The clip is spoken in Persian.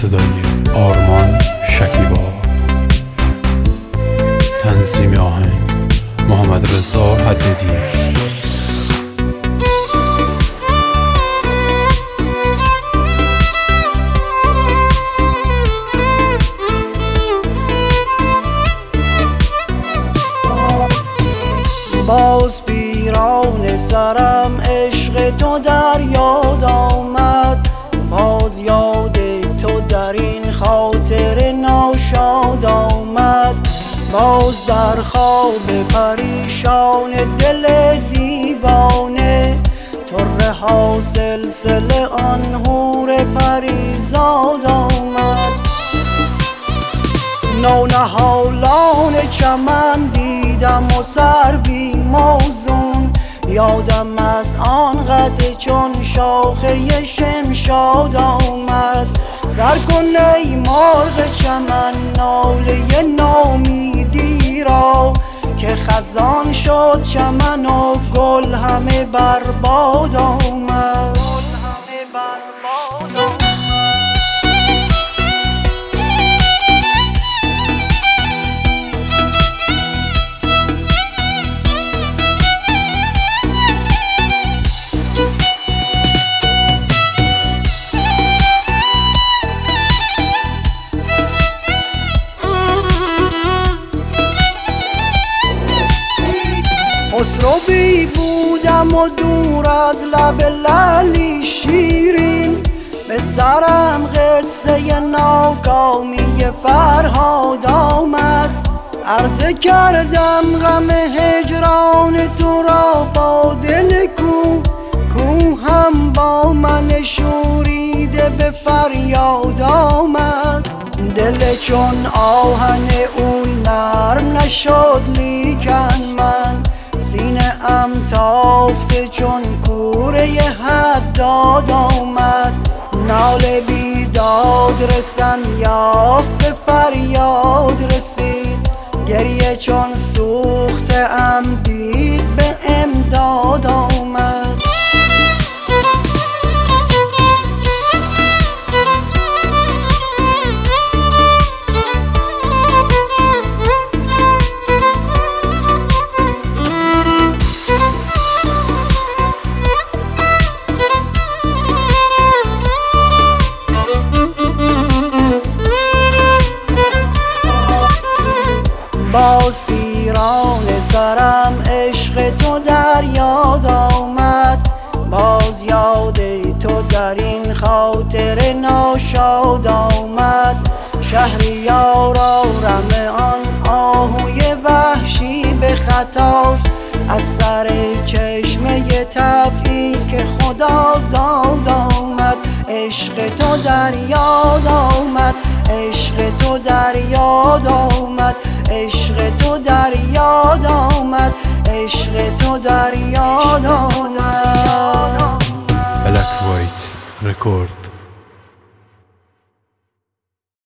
صدای آرمان شکیبا، تنظیم آهنگ محمد رضا حدیدی. باز پیران سرم عشق تو در یاد آمد، باز یاد تو در این خاطر ناشاد آمد. باز در خواب پریشان دل دیوانه طره ها سلسله آن حور پریزاد آمد. نونهالان چمن دیدم و سر بی موزون، یادم از آن قد چون شاخه شمشاد آمد. سر کن ای مرغ چمن ناله نامیدی را، که خزان شد چمن و گل همه برباد آمد. خسروی بودم و دور از لب لعلی شیرین، به سرم قصه ناکامی فرهاد آمد. عرضه کردم غم هجران تو را با دل کو هم با من شوریده به فریاد آمد. دل چون آهن اون نرم نشد لیکن من، سینه ام تافته چون کوره حداد آمد. ناله بیداد رسم یافت به فریاد رسید، گریه چون سوخته ام دید به امداد آمد. باز پیران سرم عشق تو در یاد آمد، باز یاد تو در این خاطر ناشاد آمد. شهریارا رم آن آهوی وحشی به خطاست، از سر چشمه طبعی که خدا داد آمد. عشق تو در یاد آمد، عشق تو در یاد آمد، عشق تو در یاد آمد، عشق تو در یاد آمد. بلک وایت رکورد.